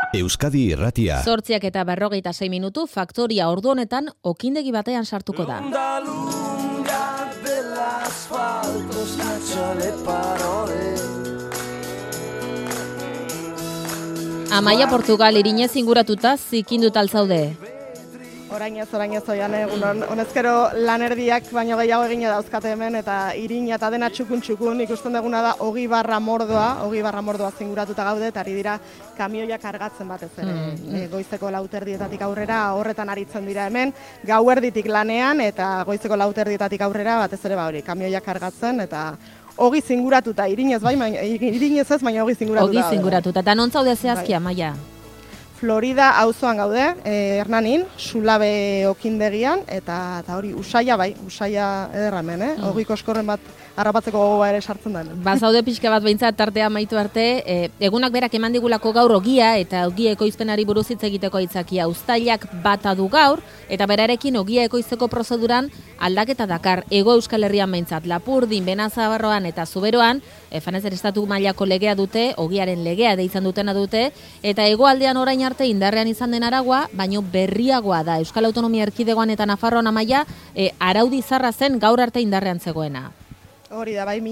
Euskadi Irratia. 8:46 minutu, Faktoria ordu honetan okindegi batean sartuko da. Amaia Portugal irinez inguratuta zikindut altzaude. Orainez oian egun honezkero lanerdiak baino gehiago egina dauzkate hemen eta irina eta dena txukun ikusten duguna da 20 mordoa zinguratuta gaude eta ari dira kamioiak kargatzen batez ere. Goizeko 4:00 aurrera horretan aritzen dira hemen, gauerditik lanean eta goizeko 4:00 aurrera batez ere hori kamioiak kargatzen eta ogi zinguratuta, irinez ez, baina ogi zinguratuta. Ogi zinguratuta, eta non zaude zehazki, Amaia? Florida auzoan gaude, Hernanin, Sulabe okindegian, eta hori usaia ederramen, ogi koskorren bat harrapatzeko gogoa ere sartzen da. Bazaude pixka bat behintzat tartea amaitu arte, egunak berak eman digulako gaur ogia, eta ogia ekoizpenari buruz hitz egiteko aitzakia. Uztailak bata du gaur, eta berarekin ogia ekoizteko prozeduran aldaketa dakar. Hego Euskal Herrian behintzat, Lapurdin, Benazabarroan eta Zuberoan, Fanezer estatu mailako legea dute, ogiaren legea deitzen dutena dute, eta hegoaldean orain arte indarrean izan den aragua, baino berriagoa da. Euskal Autonomia Erkidegoan eta Nafarroan, Amaia, araudi zarra zen gaur arte indarrean zegoena. Hori da, bai,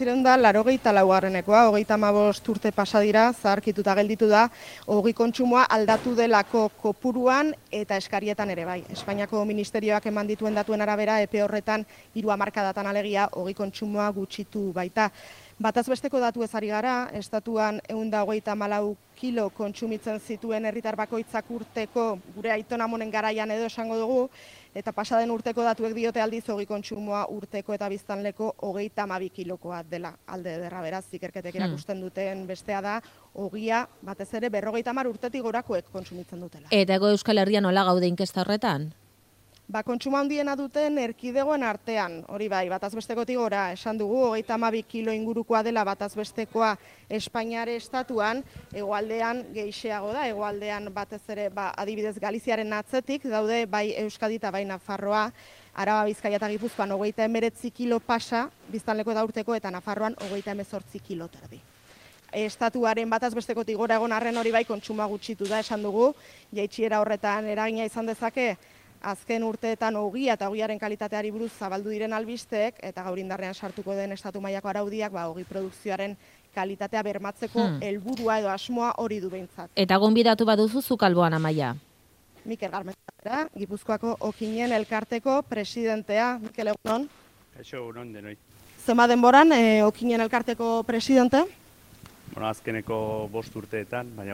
1984ekoa, 35 urte pasa dira, zaharkituta gelditu da, ogi kontsumoa aldatu delako kopuruan eta eskarietan ere bai. Espainiako ministerioak eman dituen datuen arabera, epe horretan 3 hamarkadatan alegia ogi kontsumoa gutxitu baita. Bataz besteko datu ezari gara, estatuan 134 kilo kontsumitzen zituen herritar bakoitzak urteko gure aitonamonen garaian edo esango dugu, eta pasaden urteko datuek diote aldiz ogi kontsumoa urteko eta biztanleko 32 kilokoa dela alde ederra, beraz, ikerketek erakusten duten bestea da, ogia batez ere 50 urtetik gorakoek kontsumitzen dutela. Eta Hego Euskal Herrian nola gaude inkesta horretan? Kontsumo handiena duten erkidegoen artean, hori bai, batazbestekotik gora, esan dugu, 32 kilo ingurukoa dela batazbestekoa Espainiare estatuan, hegoaldean gehixeago da, hegoaldean batez ere, adibidez Galiziaren atzetik, daude bai Euskadi eta bai Nafarroa, Araba, Bizkaia eta Gipuzkoan 39 kilo pasa, biztanleko eta urteko, eta Nafarroan 38 kilo terdi. Estatuaren batazbestekotik gora egon arren hori bai kontsumoa gutxitu da, esan dugu, jaitsiera horretan eragina izan dezake, azken urteetan ogia eta ogiaren kalitateari buruz zabaldu diren albisteek eta gaur indarrean sartuko den estatu mailako araudiak ogi produkzioaren kalitatea bermatzeko helburua edo asmoa hori du behintzat. Eta gonbidatu baduzu zuk alboan, Amaia? Mikel Garmendia, Gipuzkoako Okinen elkarteko presidentea. Mikel, egunon? Kaixo, egunon denoi. Zema denboran Okinen elkarteko presidente? Azkeneko 5 urteetan, baina,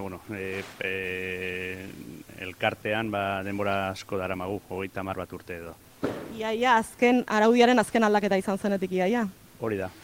elkartean denbora asko daramagu, 30 urte edo. Iaia, araudiaren azken aldaketa izan zenetik iaia? Hori da.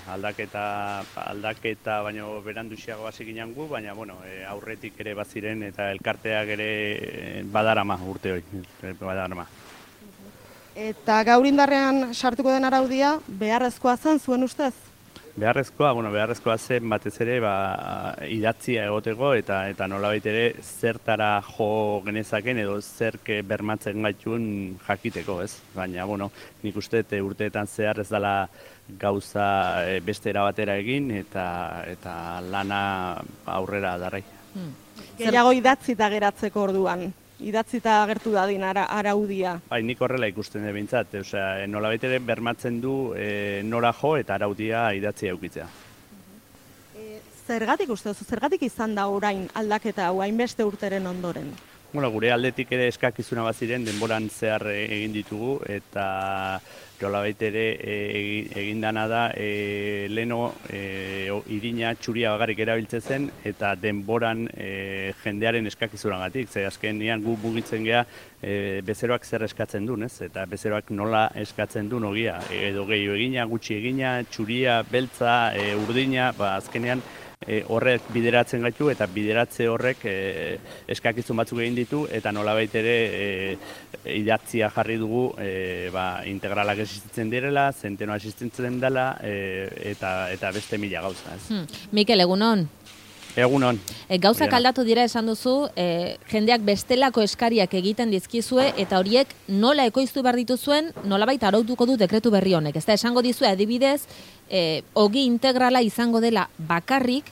Aldaketa baino beranduxiago hasi ginen gu, baina, aurretik ere baziren eta elkarteak ere badarama urte hori, badarama. Eta gaur indarrean sartuko den araudia, beharrezkoa zen zuen ustez? Beharrezkoa zen batez ere idatzia egoteko eta nolabait ere zertara jo genezaken edo zerk bermatzen gaituen jakiteko, ez? Baina, nik uste urteetan zehar ez dela gauza beste erabatera egin eta lana aurrera darrai. Gehiago idatzita geratzeko orduan? Idatzita agertu dadin araudia? Bai, nik horrela ikusten dut behintzat, nolabait ere bermatzen du nora jo eta araudia idatzia eukitzea. Zergatik uste duzu, zergatik izan da orain aldaketa hau hainbeste urteren ondoren? Gure aldetik ere eskakizuna baziren denboran zehar egin ditugu eta nolabait ere egin dana da leno irina txuria bakarrik erabiltzen zen eta denboran jendearen eskakizunagatik, ze azkenean gu mugitzen gea bezeroak zer eskatzen duen, ez? Eta bezeroak nola eskatzen duen ogia, edo gehiago egina, gutxi egina, txuria, beltza, urdina, azkenean horrek bideratzen gaitu eta bideratze horrek eskakizun batzuk egin ditu eta nolabait ere idatzia jarri dugu integralak existitzen direla, zentenoa existitzen dela eta beste 1000 gauza. Mikel, egunon? Egunon. Gauzak aldatu dira esan duzu, jendeak bestelako eskariak egiten dizkizue eta horiek nola ekoiztu behar dituzuen nolabait arautuko du dekretu berri honek. Ez da esango dizue adibidez, ogi integrala izango dela bakarrik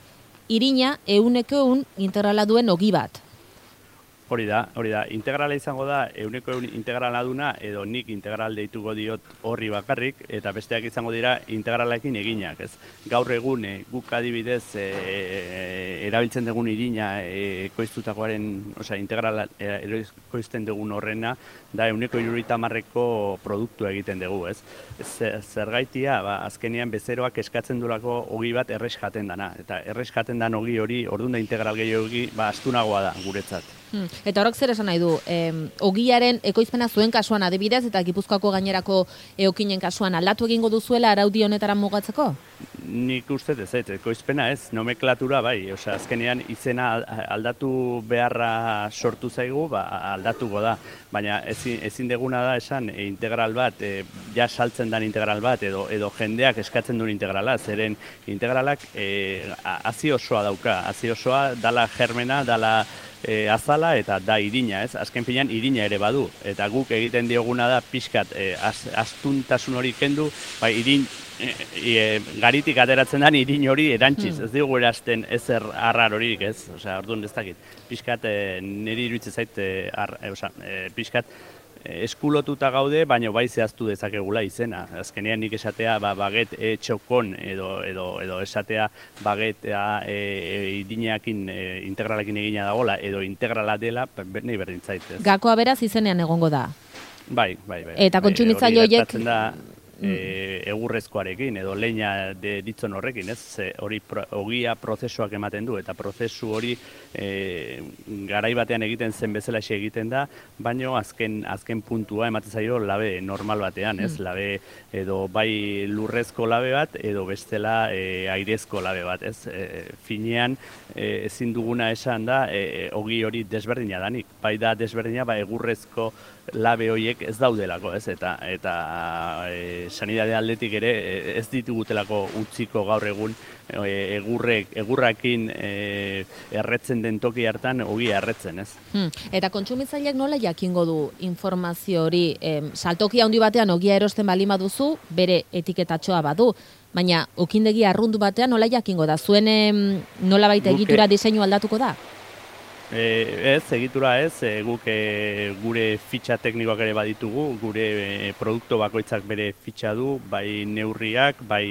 irina 100% integrala duen ogi bat. Hori da. Integrala izango da, 100% integrala duna, edo nik integral deituko diot horri bakarrik, eta besteak izango dira integralekin eginak, ez? Gaur egun, guk adibidez, erabiltzen dugun irina ekoiztutakoaren, integrala ekoizten dugun horrena, da 170ko produktua egiten dugu, ez? Zergaitia, azkenean bezeroak eskatzen durako ogi bat erres jaten dana, eta erres jaten dan ogi hori, orduan da integral gehiagogi, astunagoa da guretzat. Eta horrek zer esan nahi du, ogiaren ekoizpena zuen kasuan adibidez, eta Gipuzkoako gainerako eokinen kasuan aldatu egingo duzuela araudi honetara mugatzeko? Nik uste ez, ekoizpena ez, nomenklatura bai, azkenean izena aldatu beharra sortu zaigu, aldatuko da, baina ezin deguna da esan integral bat, ja saltzen dan integral bat, edo jendeak eskatzen duen integrala, zeren integralak hazi osoa dauka, hazi osoa dala germena, dala azala eta da irina, ez? Azken finean irina ere badu, eta guk egiten dioguna da pixkat astuntasun hori kendu, garitik ateratzen den irin hori erantziz, ez dugu erazten ezer arrar horirik, ez? Orduan ez dakit, pixkat niri iruditzen zait, pixkat eskulotuta gaude, baina bai zehaztu dezakegula izena. Azkenean nik esatea baget txokon edo esatea bagetea irinakin integralakin egina dagoela edo integrala dela, nahi berdin zait. Gakoa beraz izenean egongo da? Bai. Eta kontsumitzaile horiek egurrezkoarekin edo leina ditzon horrekin, ez? Hori ogia prozesuak ematen du, eta prozesu hori garai batean egiten zen bezalaxe egiten da, baino azken puntua ematen zaio labe normal batean, ez? Labe edo bai lurrezko labe bat edo bestela airezko labe bat, ez? Finean ezin duguna esan da ogi hori desberdina danik, bai da desberdina egurrezko labe horiek ez daudelako, ez? Eta sanidade aldetik ere ez ditugutelako utziko gaur egun egurrakin erretzen den toki hartan ogia erretzen, ez? Eta kontsumitzaileak nola jakingo du informazio hori? Saltoki handi batean ogia erosten baldin baduzu, bere etiketatxoa badu, baina okindegi arrundu batean nola jakingo da? Zuen nolabait egitura diseinu aldatuko da? Ez, egitura ez, guk gure fitxa teknikoak ere baditugu, gure produktu bakoitzak bere fitxa du, bai neurriak, bai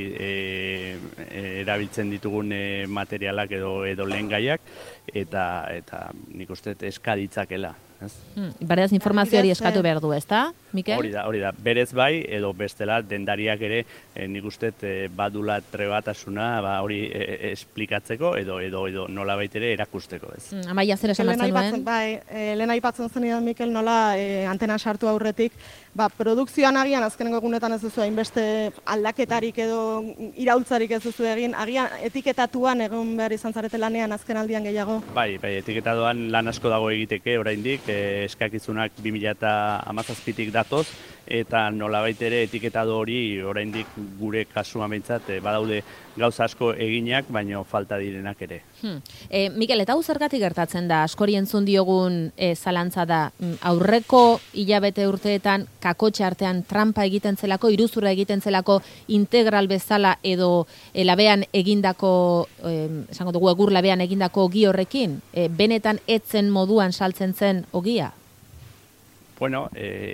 erabiltzen ditugun materialak edo lehengaiak, eta nik uste eska ditzakela. Beraz, informazio hori eskatu behar du, ezta, Mikel? Hori da, berez bai, edo bestela dendariak ere nik uste badula trebatasuna hori esplikatzeko edo nola baitere erakusteko, ez. Amaia zer esan batzen duen? Bai, lehen aipatzen zenidan, Mikel, nola antena sartu aurretik, produkzioan agian azkenengo egunetan ez duzu hainbeste aldaketarik edo iraultzarik ez duzu egin, agian etiketatuan egon behar izan zarete lanean azken aldian gehiago? Bai, etiketatuan lan asko dago egiteke oraindik, eskakizunak 2017tik datoz, eta nolabait ere etiketado hori oraindik gure kasuan behintzat badaude gauza asko eginak, baino falta direnak ere. Mikel, eta hau zergatik gertatzen da, askori entzun diogun zalantza da, aurreko hilabete urteetan kakotxe artean trampa egiten zelako, iruzurra egiten zelako integral bezala edo labean egindako, esango dugu egur labean egindako ogi horrekin, benetan etzen moduan saltzen zen ogia? Bueno,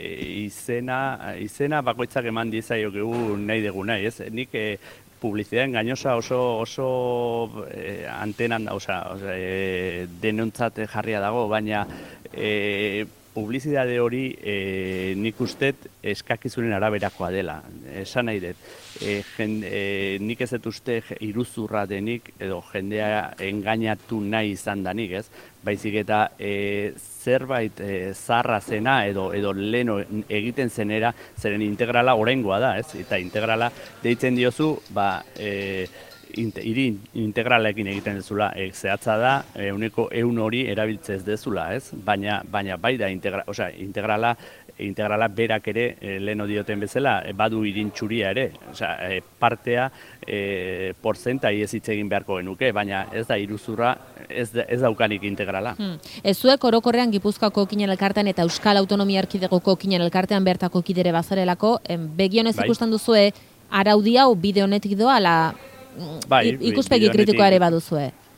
izena bakoitzak eman diezaiokegu nahi dugu nahi, ez? Nik publizidad engañosa oso antenan da, denontzat jarria dago, baina publizidade hori nik ustet eskakizunen araberakoa dela. Esan nahi dut, nik ez dut uste iruzurra denik edo jendea engainatu nahi izan danik, ez? Baizik eta zerbait zarra zena edo leno egiten zenera, zeren integrala oraingoa da, ez? Eta integrala deitzen diozu, integralekin egiten dezula, zehatza da, 100% hori erabiltzez dezula, ez? Baina bai da integrala berak ere, leno dioten bezala, badu irintxuria ere, partea porzentai ez hitz egin beharko genuke, baina ez da iruzurra, ez daukanik integrala. Ez zuek orokorrean Gipuzkoako okinen elkartean eta Euskal Autonomia Erkidegoko okinen elkartean bertako kidere bazarelako, begionez ikusten duzue araudi hau bide honetik doa, ikuspegi kritikoa ere baduzue?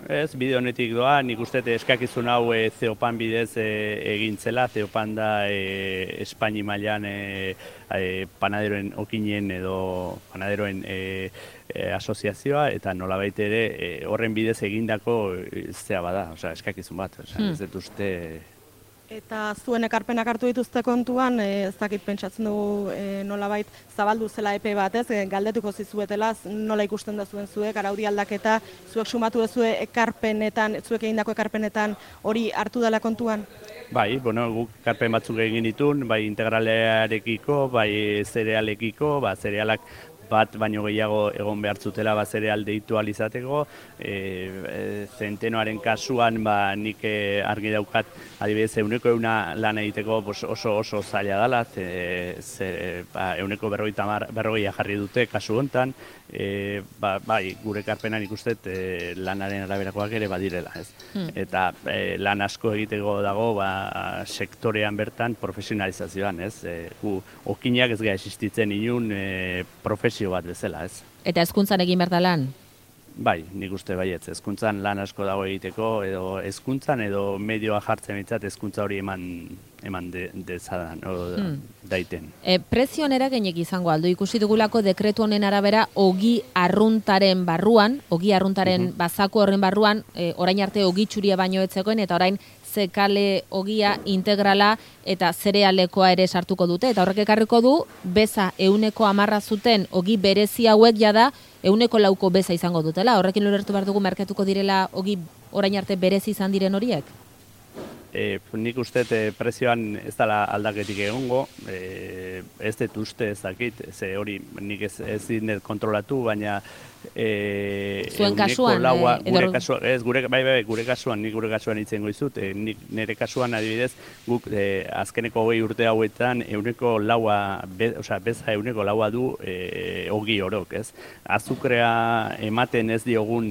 Ez, bide honetik doa, nik uste eskakizun hau Zeopan bidez egin zela, Zeopan da Espaini mailan panaderoen okinen edo panaderoen asoziazioa, eta nolabait ere horren bidez egindako zea bada, eskakizun bat, ez dut uste. Eta zuen ekarpenak hartu dituzte kontuan, ez dakit pentsatzen dugu nolabait zabaldu zela epe bat, ez? Galdetuko zizuetela, nola ikusten da zuen zuek, araudi aldaketa, zuek sumatu duzue ekarpenetan, zuek egindako ekarpenetan hori hartu dela kontuan? Bai, guk ekarpen batzuk egin ditun, bai integralearekiko, bai zerealekiko, zerealak bat baino gehiago egon behar zutela zereal deitu alizateko. Zentenoaren kasuan nik argi daukat, adibidez, 100 lan egiteko oso zaila dela, 150 jarri dute kasu hontan, bai, gure ekarpenan ikustet lanaren araberakoak ere badirela, ez. Eta lan asko egiteko dago sektorean bertan profesionalizazioan, ez. Okinak ez gara existitzen inun profesio bat bezala, ez. Eta hezkuntzan egin behar da lan? Bai, nik uste baietz, hezkuntzan lan asko dago egiteko, edo hezkuntzan edo medioa jartzen ditzat hezkuntza hori eman dezadan, daiten. Prezioan eraginik izango aldo, ikusi dugulako dekretu honen arabera ogi arruntaren barruan, ogi arruntaren bazako horren barruan, orain arte ogi txuria baino etzegoen, eta orain zekale ogia integrala eta zerealekoa ere sartuko dute. Eta horrek ekarriko du, beza 110 zuten ogi berezi hauek jada 104 beza izango dutela. Horrekin ulertu behar dugu merkatuko direla ogi orain arte berezi izan diren horiek? Nik uste prezioan ez dela aldaketik egongo, ez dut uste ez dakit, ze hori nik ez dinet kontrolatu, baina zuen kasuan, gure kasuan, nik gure kasuan itzen goizut, nire kasuan adibidez, guk azkeneko 20 urte hauetan beza 104 du ogi orok, ez? Azukrea ematen ez diogun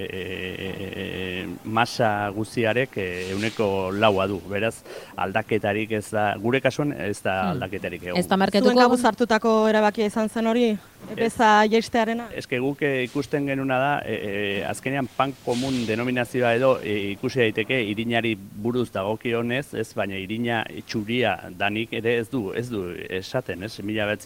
masa guziarek 104 du, beraz aldaketarik ez da, gure kasuan ez da aldaketarik egon. Zuen kabuz hartutako erabakia izan zen hori, beza jaistearena? Eske guk ikusten genuna da, azkenean pan komun denominazioa edo ikusi daiteke irinari buruz dagokionez, ez, baina irina txuria danik ere ez du esaten, ez,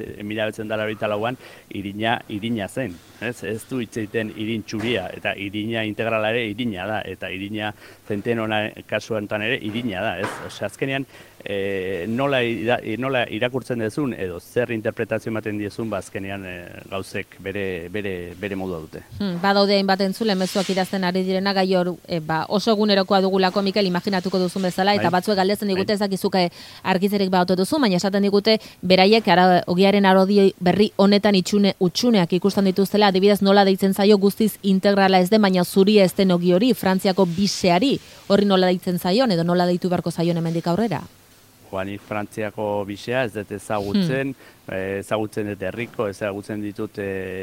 1984an irina zen, ez du hitz egiten irin txuria, eta irina integrala ere irina da, eta irina Zentenoa kasuantan ere irina da, ez, azkenean nola irakurtzen dezun edo zer interpretazio ematen diezun, azkenean gauzek bere modua dute. Badaude hainbat entzule mezuak idazten ari direna, gai hor oso egunerokoa dugulako, Mikel, imaginatuko duzun bezala, eta batzuek galdetzen digute ezakizuke argizerik badote duzu, baina esaten digute beraiek ogiaren arodi berri honetan utxuneak ikusten dituztela, adibidez nola deitzen zaio guztiz integrala ez den, baina zuria ez den ogi hori, Frantziako biseari, horri nola deitzen zaion, edo nola deitu beharko zaion hemendik aurrera? Nik Frantziako bisea ez dut ezagutzen, ezagutzen dut herriko, ezagutzen ditut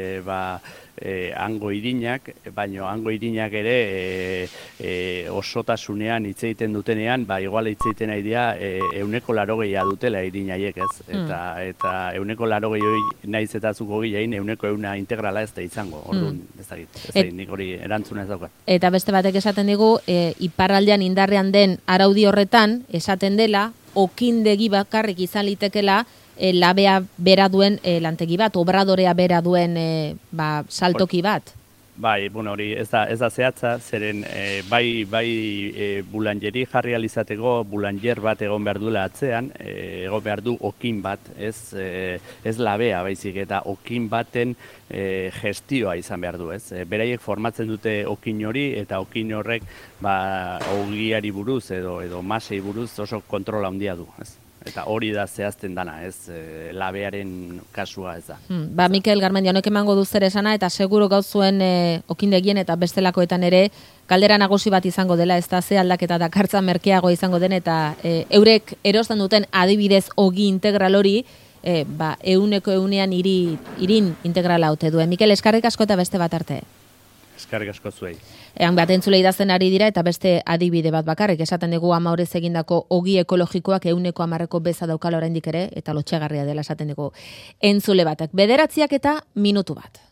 hango irinak, baina hango irinak ere osotasunean hitz egiten dutenean, igual hitz egiten nahi dira 180 dutela irinaiek, ez? Eta 180 hori nahiz eta zuko gilein 100 integrala ez da izango, orduan ez dakit, nik hori erantzuna ez daukat. Eta beste batek esaten digu, iparraldean indarrean den araudi horretan, esaten dela, okindegi bakarrik izan litekela labea bera duen lantegi bat, obradorea bera duen saltoki bat. Bai, hori ez da zehatza, zeren bai bulangeri jarri alizateko, bulanger bat egon behar duela atzean, egon behar du okin bat, ez labea baizik, eta okin baten gestioa izan behar du, ez? Beraiek formatzen dute okin hori, eta okin horrek ogiari buruz edo masei buruz oso kontrola handia du, ez? Eta hori da zehazten dana, ez, labearen kasua ez da. Mikel Garmendia, honek emango du zer esana, eta seguro gauz zuen okindegien eta bestelakoetan ere, galdera nagusi bat izango dela, ez da ze aldaketa dakartza merkeago izango den, eta eurek erosten duten adibidez ogi integral hori, 100% irin integrala haute duen. Mikel, eskarrik asko eta beste bat arte. Eskarrik asko zuei. Bat entzule idazten ari dira eta beste adibide bat bakarrik. Esaten dugu Amaurez egindako ogi ekologikoak 110 beza daukala oraindik ere, eta lotxegarria dela esaten dugu entzule batak. 9:00 eta minutu bat.